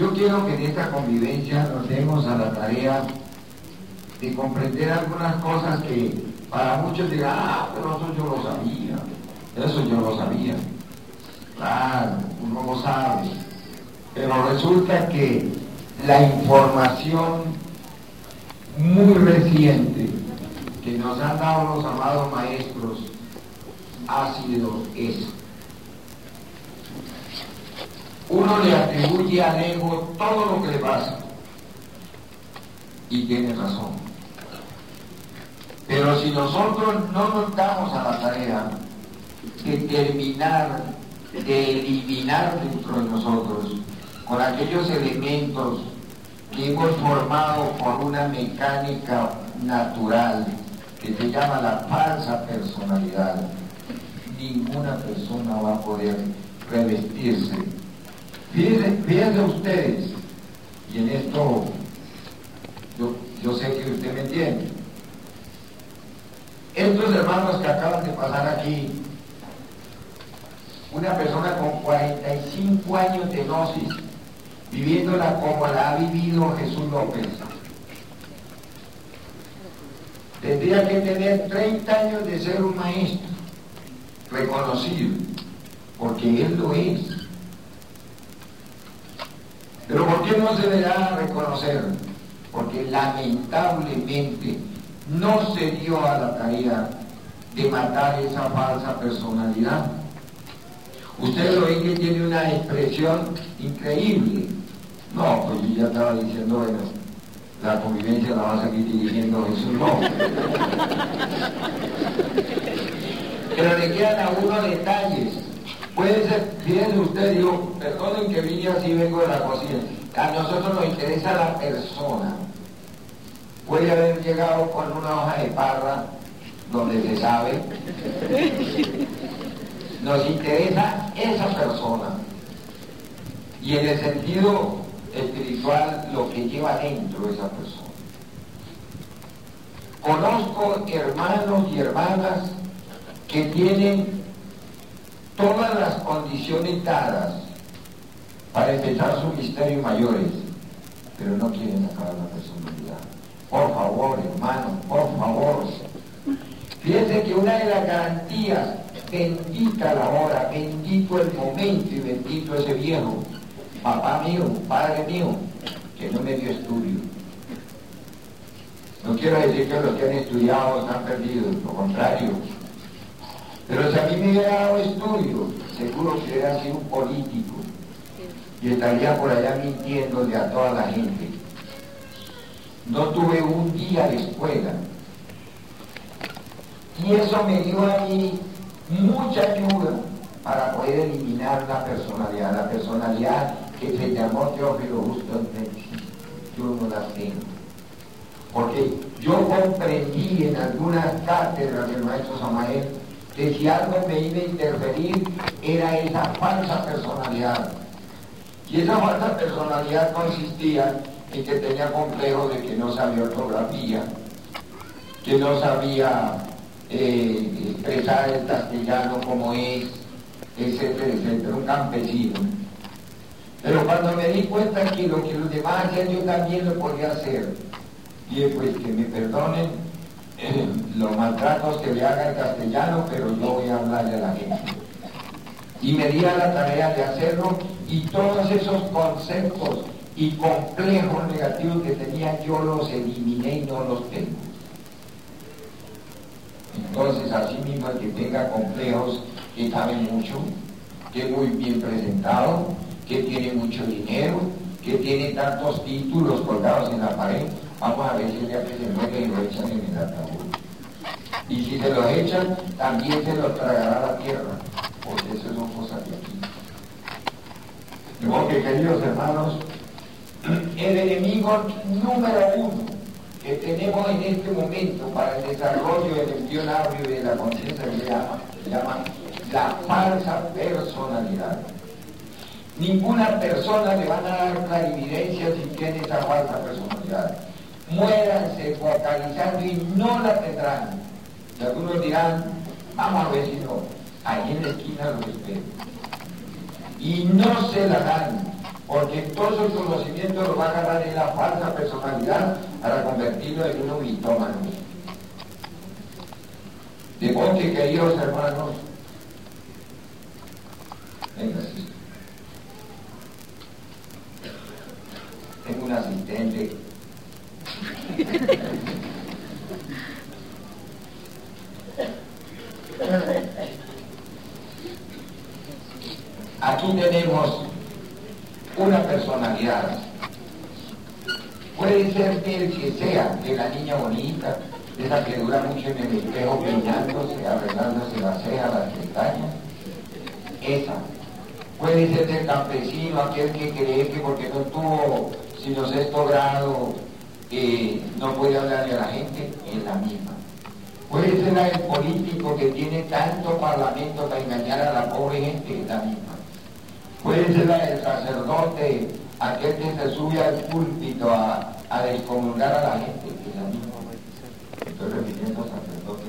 Yo quiero que en esta convivencia nos demos a la tarea de comprender algunas cosas que para muchos dirán, pero eso yo lo sabía, eso yo lo sabía. Claro, uno lo sabe, pero resulta que la información muy reciente que nos han dado los amados maestros ha sido eso. Uno le atribuye al ego todo lo que le pasa y tiene razón, pero si nosotros no nos damos a la tarea de terminar, de eliminar dentro de nosotros con aquellos elementos que hemos formado por una mecánica natural que se llama la falsa personalidad, ninguna persona va a poder revestirse. Fíjense ustedes, y en esto yo sé que usted me entiende. Estos hermanos que acaban de pasar aquí, una persona con 45 años de gnosis, viviéndola como la ha vivido Jesús López, tendría que tener 30 años de ser un maestro reconocido, porque él lo es. Pero ¿por qué no se le da a reconocer? Porque lamentablemente no se dio a la tarea de matar esa falsa personalidad. Usted lo ve que tiene una expresión increíble. No, pues yo ya estaba diciendo, bueno, la convivencia la va a seguir dirigiendo Jesús, no. Pero le quedan a uno detalles. Puede ser, fíjense usted, digo, perdonen que vine así, vengo de la cocina. A nosotros nos interesa la persona. Puede haber llegado con una hoja de parra donde se sabe. Nos interesa esa persona. Y en el sentido espiritual, lo que lleva dentro esa persona. Conozco hermanos y hermanas que tienen todas las condiciones dadas para empezar sus misterios mayores, pero no quieren sacar la personalidad. Por favor, hermano, por favor. Fíjense que una de las garantías, bendita la hora, bendito el momento y bendito ese viejo, papá mío, padre mío, que no me dio estudio. No quiero decir que los que han estudiado están perdidos, lo contrario. Pero si a mí me hubiera dado estudio, seguro que hubiera sido un político y estaría por allá mintiéndole a toda la gente. No tuve un día de escuela. Y eso me dio a mí mucha ayuda para poder eliminar la personalidad que se llamó Teófilo Justo. Yo no la tengo. Porque yo comprendí en algunas cátedras del maestro Samael que si algo me iba a interferir era esa falsa personalidad. Y esa falsa personalidad consistía en que tenía complejo de que no sabía ortografía, que no sabía expresar el castellano como es, etcétera, etcétera, un campesino. Pero cuando me di cuenta que lo que los demás hacían yo también lo podía hacer, dije pues que me perdonen los maltratos que le haga el castellano, pero yo voy a hablarle a la gente. Y me di a la tarea de hacerlo, y todos esos conceptos y complejos negativos que tenía yo los eliminé y no los tengo. Entonces, así mismo el que tenga complejos, que sabe mucho, que es muy bien presentado, que tiene mucho dinero, que tiene tantos títulos colgados en la pared, vamos a ver si el día que se muere lo echan en el ataúd. Y si se lo echan, también se lo tragará la tierra, porque eso son cosas de aquí. De modo que, queridos hermanos, el enemigo número uno que tenemos en este momento para el desarrollo del embrionario y de la conciencia se llama la falsa personalidad. Ninguna persona le van a dar clarividencia si tiene esa falsa personalidad. Muéranse focalizando y no la tendrán. Y algunos dirán, vamos a ver si no, ahí en la esquina los espero. Y no se la dan, porque todo su conocimiento lo va a agarrar en la falsa personalidad para convertirlo en un mitómano. De modo que, queridos hermanos, venga, sí. Tengo un asistente. Aquí tenemos una personalidad. Puede ser del que sea, de la niña bonita, de esa que dura mucho en el espejo peinándose, arreglándose las cejas, las pestañas. Esa. Puede ser del campesino, aquel que cree que porque no tuvo sino sexto grado, no puede hablarle a la gente, es la misma. Puede ser la del político que tiene tanto parlamento para engañar a la pobre gente, es la misma. Puede ser la del sacerdote, aquel que se sube al púlpito a descomulgar a la gente, es la misma. Estoy repitiendo sacerdote,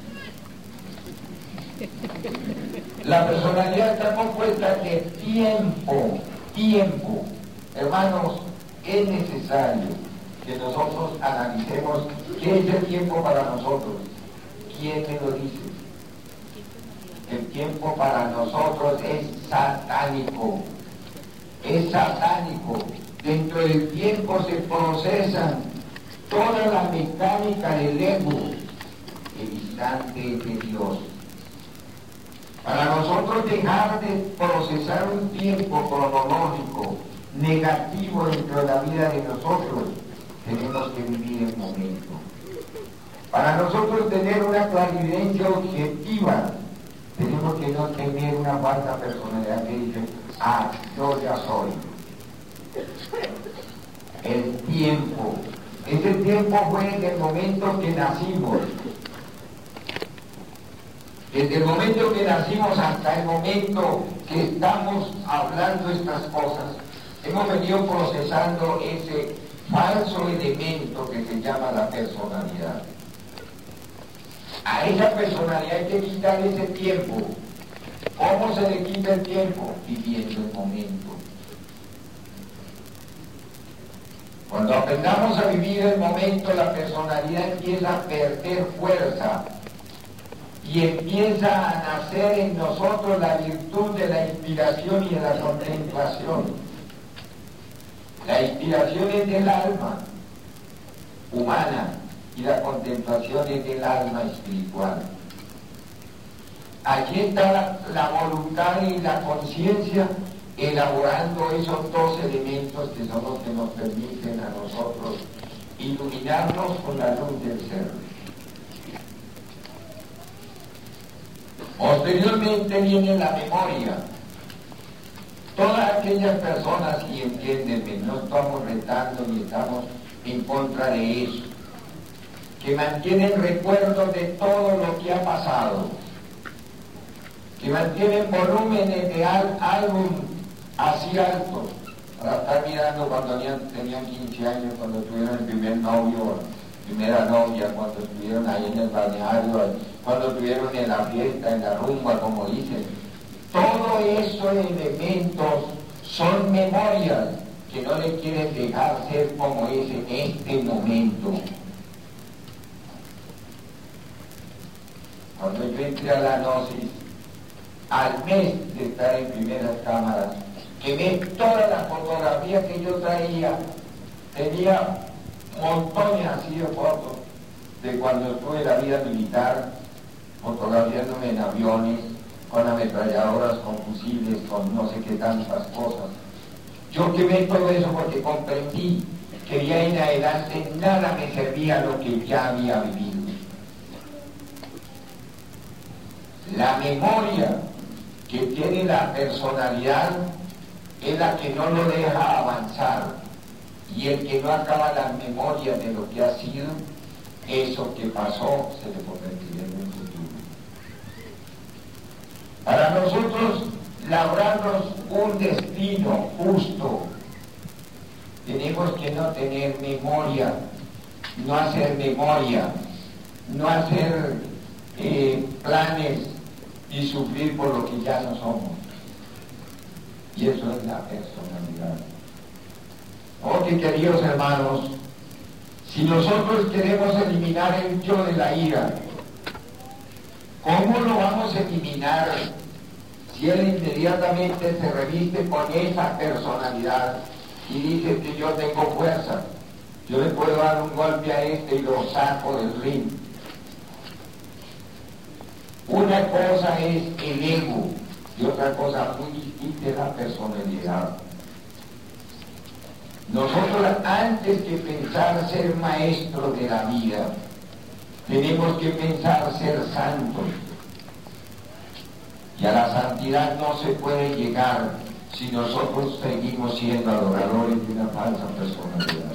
no. La personalidad está compuesta de tiempo. Hermanos, es necesario que nosotros analicemos qué es el tiempo para nosotros. ¿Quién me lo dice? El tiempo para nosotros es satánico. Es satánico. Dentro del tiempo se procesan toda la mecánica del ego, el instante de Dios. Para nosotros dejar de procesar un tiempo cronológico negativo dentro de la vida de nosotros, tenemos que vivir el momento. Para nosotros tener una clarividencia objetiva, tenemos que no tener una falsa personalidad que dice, yo ya soy. El tiempo. Ese tiempo fue desde el momento que nacimos. Desde el momento que nacimos hasta el momento que estamos hablando estas cosas, hemos venido procesando ese falso elemento que se llama la personalidad. A esa personalidad hay que quitar ese tiempo. ¿Cómo se le quita el tiempo? Viviendo el momento. Cuando aprendamos a vivir el momento, la personalidad empieza a perder fuerza y empieza a nacer en nosotros la virtud de la inspiración y de la contemplación. La inspiración es del alma humana y la contemplación es del alma espiritual. Allí está la voluntad y la conciencia elaborando esos dos elementos que son los que nos permiten a nosotros iluminarnos con la luz del ser. Posteriormente viene la memoria. Todas aquellas personas, y entiéndenme, no estamos retando ni estamos en contra de eso, que mantienen recuerdos de todo lo que ha pasado, que mantienen volúmenes de álbum así altos, para estar mirando cuando tenían 15 años, cuando tuvieron el primer novio, primera novia, cuando estuvieron ahí en el balneario, cuando estuvieron en la fiesta, en la rumba, como dicen. Todos esos elementos son memorias que no le quieren dejar ser como es en este momento. Cuando yo entré a la gnosis, al mes de estar en primeras cámaras, quemé todas las fotografías que yo traía, tenía montones así de fotos de cuando estuve en la vida militar, fotografiándome en aviones, con ametralladoras, con fusiles, con no sé qué tantas cosas. Yo quemé todo eso porque comprendí que ya en adelante nada me servía lo que ya había vivido. La memoria que tiene la personalidad es la que no lo deja avanzar, y el que no acaba la memoria de lo que ha sido, eso que pasó se le convertirá en un futuro. Para nosotros labrarnos un destino justo, tenemos que no tener memoria, no hacer memoria, no hacer planes y sufrir por lo que ya no somos. Y eso es la personalidad. Ok, queridos hermanos, si nosotros queremos eliminar el yo de la ira, ¿cómo lo vamos a eliminar si él inmediatamente se reviste con esa personalidad y dice que yo tengo fuerza? Yo le puedo dar un golpe a este y lo saco del ring. Una cosa es el ego y otra cosa muy distinta es la personalidad. Nosotros, antes que pensar ser maestros de la vida, tenemos que pensar ser santos. Y a la santidad no se puede llegar si nosotros seguimos siendo adoradores de una falsa personalidad.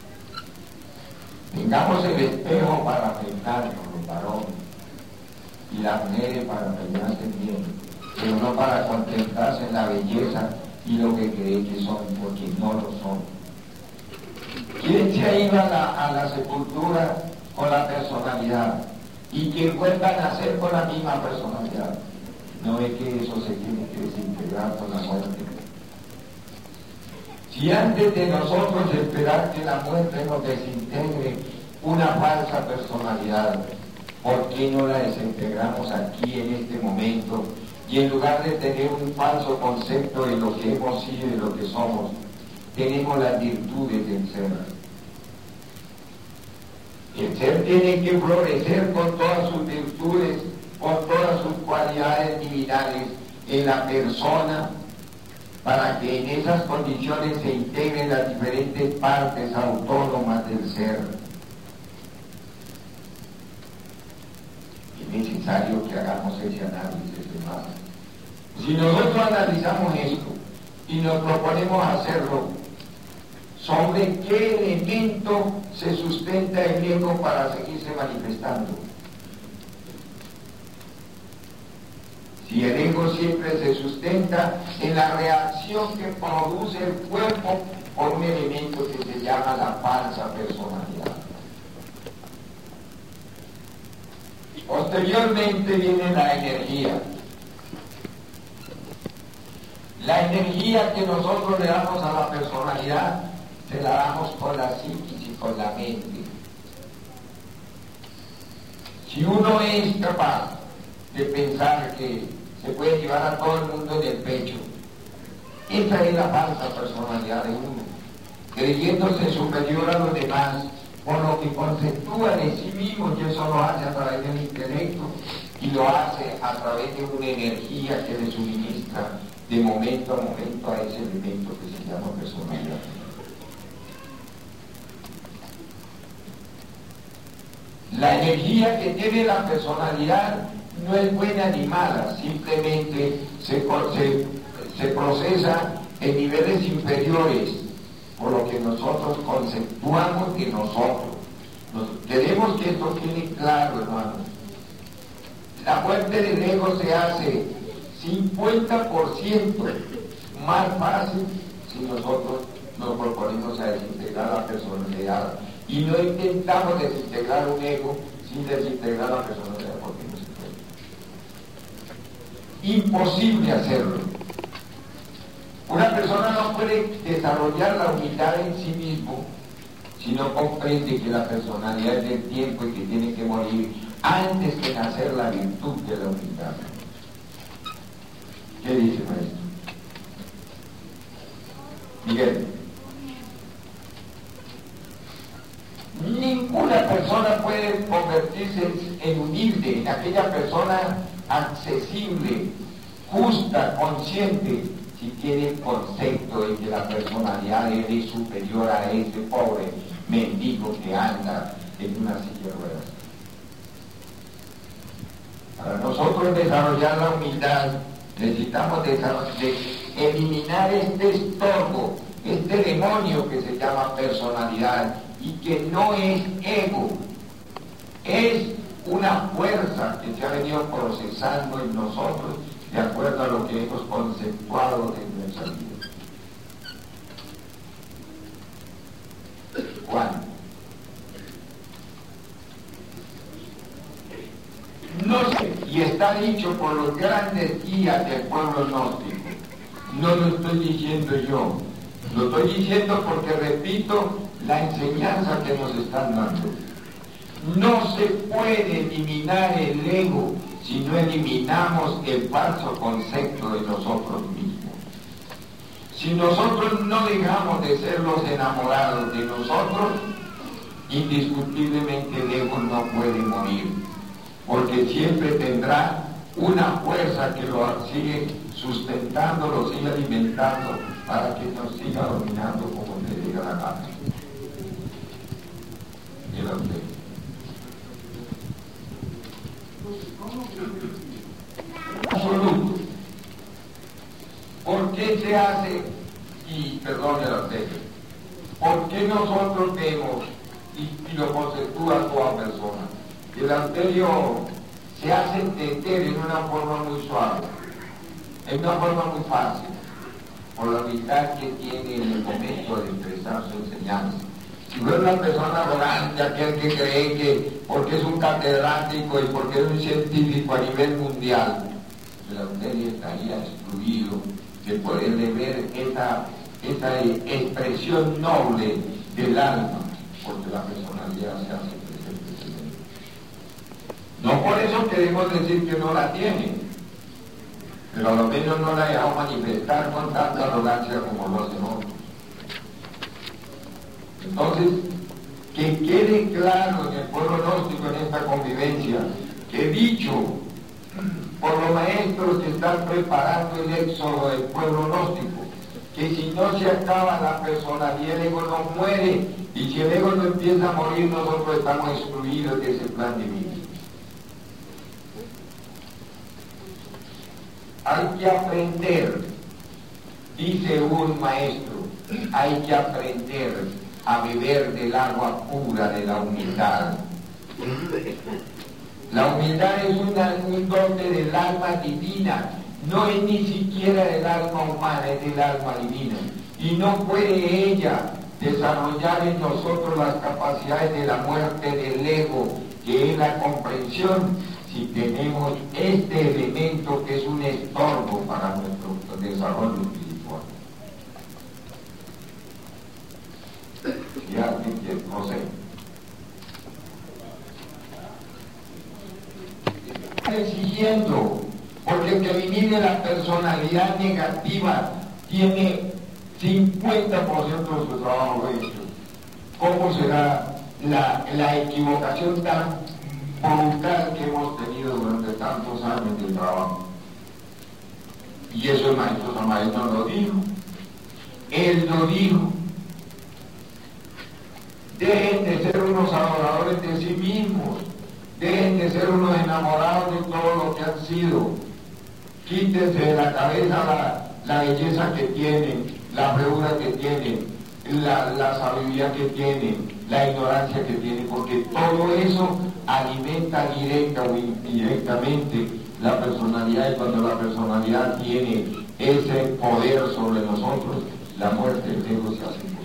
Tengamos el espejo para peinarnos, los varones, y las mujeres para peinarse bien, pero no para contemplarse en la belleza y lo que creen que son, porque no lo son. ¿Quién se ha ido a la sepultura con la personalidad? Y quien vuelva a nacer con la misma personalidad. No es que eso se tiene que desintegrar con la muerte. Si antes de nosotros esperar que la muerte nos desintegre una falsa personalidad, ¿por qué no la desintegramos aquí en este momento? Y en lugar de tener un falso concepto de lo que hemos sido y de lo que somos, tenemos las virtudes del ser. El ser tiene que florecer con todas sus virtudes, con todas sus cualidades divinales en la persona, para que en esas condiciones se integren las diferentes partes autónomas del ser. Es necesario que hagamos ese análisis, hermano. Si nosotros analizamos esto y nos proponemos hacerlo, ¿sobre qué elemento se sustenta el ego para seguirse manifestando? Si el ego siempre se sustenta en la reacción que produce el cuerpo por un elemento que se llama la falsa personalidad. Posteriormente viene la energía. La energía que nosotros le damos a la personalidad se la damos con la psiquis y con la mente. Si uno es capaz de pensar que se puede llevar a todo el mundo en el pecho, esa es la falsa personalidad de uno, creyéndose superior a los demás por lo que conceptúa de sí mismo, y eso lo hace a través del intelecto y lo hace a través de una energía que le suministra de momento a momento a ese elemento que se llama personalidad. La energía que tiene la personalidad no es buena ni mala, simplemente se procesa en niveles inferiores, por lo que nosotros conceptuamos de nosotros. Queremos que esto quede claro, hermanos. La muerte del ego se hace 50% más fácil si nosotros nos proponemos a desintegrar la personalidad y no intentamos desintegrar un ego sin desintegrar la personalidad, porque no se puede. Imposible hacerlo. Una persona no puede desarrollar la unidad en sí mismo si no comprende que la personalidad es del tiempo y que tiene que morir antes de nacer la virtud de la unidad. ¿Qué dice, maestro? Miguel. Ninguna persona puede convertirse en humilde, en aquella persona accesible, justa, consciente, si tiene el concepto de que la personalidad es superior a ese pobre mendigo que anda en una silla de ruedas. Para nosotros desarrollar la humildad, necesitamos eliminar este estorbo, este demonio que se llama personalidad, y que no es ego, es una fuerza que se ha venido procesando en nosotros de acuerdo a lo que hemos conceptuado en nuestra vida. Juan. No sé, y está dicho por los grandes guías del pueblo gnóstico, no lo estoy diciendo yo, lo estoy diciendo porque repito la enseñanza que nos están dando. No se puede eliminar el ego si no eliminamos el falso concepto de nosotros mismos. Si nosotros no dejamos de ser los enamorados de nosotros, indiscutiblemente el ego no puede morir, porque siempre tendrá una fuerza que lo sigue sustentando, lo sigue alimentando para que nos siga dominando como le diga la gana. Absoluto. ¿Por qué se hace, y perdón el arterio, por qué nosotros vemos y lo conceptúa toda persona? El arterio se hace entender en una forma muy suave, en una forma muy fácil, por la habilidad que tiene en el momento de expresar su enseñanza. Si fuera una persona arrogante, aquel que cree que porque es un catedrático y porque es un científico a nivel mundial, el arterio estaría excluido de poderle ver esa expresión noble del alma, porque la personalidad se hace presente. No por eso queremos decir que no la tiene, pero a lo menos no la dejamos manifestar con tanta arrogancia como lo hacen otros. Entonces, que quede claro en el pueblo gnóstico, en esta convivencia, que dicho por los maestros que están preparando el éxodo del pueblo gnóstico, que si no se acaba la personalidad, el ego no muere, y si el ego no empieza a morir, nosotros estamos excluidos de ese plan divino. Hay que aprender, dice un maestro, hay que aprender a beber del agua pura de la humildad. La humildad es un dote del alma divina, no es ni siquiera del alma humana, es del alma divina. Y no puede ella desarrollar en nosotros las capacidades de la muerte del ego, que es la comprensión, si tenemos este elemento que es un estorbo para nuestro desarrollo espiritual. Ya, no sé. Exigiendo, porque el que elimine la personalidad negativa tiene 50% de su trabajo hecho. ¿Cómo será la equivocación tan brutal que hemos tenido durante tantos años de trabajo? Y eso el maestro Samael no lo dijo. Él lo dijo. Dejen de ser unos adoradores de sí mismos. Dejen de ser unos enamorados de todo lo que han sido. Quítense de la cabeza la belleza que tienen, la feura que tienen, la sabiduría que tienen, la ignorancia que tienen, porque todo eso alimenta directa o indirectamente la personalidad, y cuando la personalidad tiene ese poder sobre nosotros, la muerte del ego se hace imposible.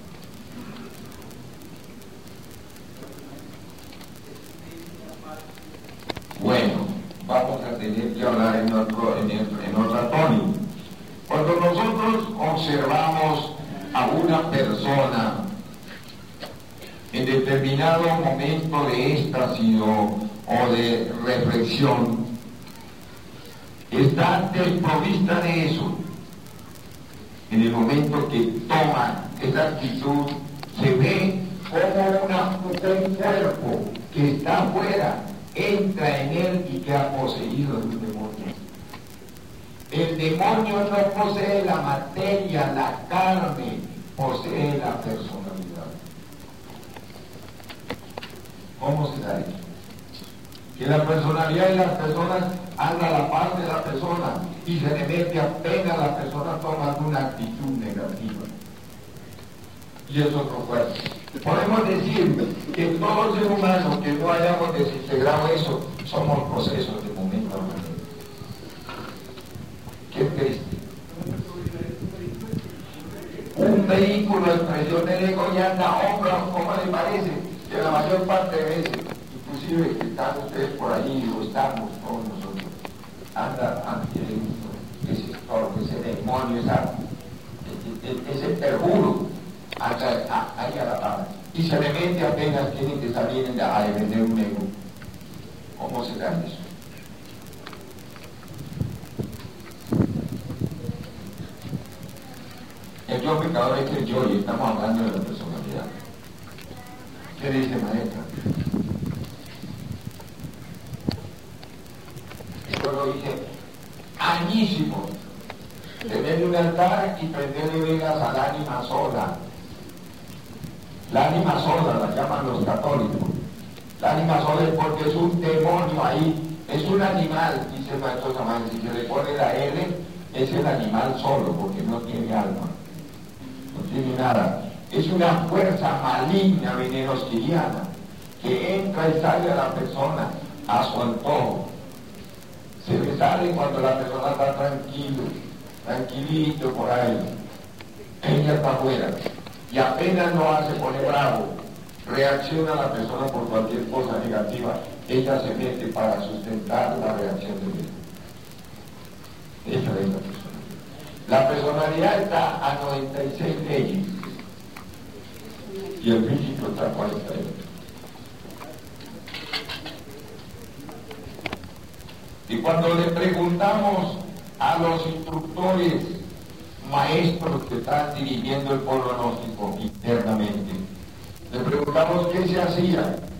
Bueno, vamos a tener que hablar en otra tónica. Cuando nosotros observamos a una persona en determinado momento de éxtasis o de reflexión, está desprovista de eso. En el momento que toma esa actitud, se ve como un cuerpo que está afuera entra en él y queda poseído de un demonio. El demonio no posee la materia, la carne, posee la personalidad. ¿Cómo se da eso? Que la personalidad de las personas anda a la par de la persona y se le ve que apenas la persona toma una actitud negativa. Y eso no fue. Podemos decir que todo ser humano que no hayamos desintegrado eso, somos procesos de momento a momento. Qué triste. Un vehículo de expresión del ego ya anda hombro, ¿cómo le parece? Que la mayor parte de veces, inclusive que están ustedes por ahí, o estamos todos nosotros, anda ante ese estorbo, ese testimonio, ese perjuro ahí a la par. Y se le mete apenas tienen que salir a vender un ego. ¿Cómo será eso? El yo pecador es el yo, y estamos hablando de la personalidad. ¿Qué dice maestra? Esto lo dice añísimo. Tener un altar y prenderle velas al ánima sola. La ánima sola la llaman los católicos. La ánima sola es porque es un demonio ahí, es un animal, dice el maestro Samán. Si se le pone la L, es el animal solo, porque no tiene alma, no tiene nada. Es una fuerza maligna venenosquiliana que entra y sale a la persona a su antojo. Se le sale cuando la persona está tranquilito por ahí. Ella está afuera. Y apenas lo hace, pone bravo, reacciona a la persona por cualquier cosa negativa, ella se mete para sustentar la reacción de ella. Esa es la personalidad. La personalidad está a 96 leyes y el físico está a 48. Y cuando le preguntamos a los instructores, maestros que están dirigiendo el pueblo gnóstico internamente, le preguntamos qué se hacía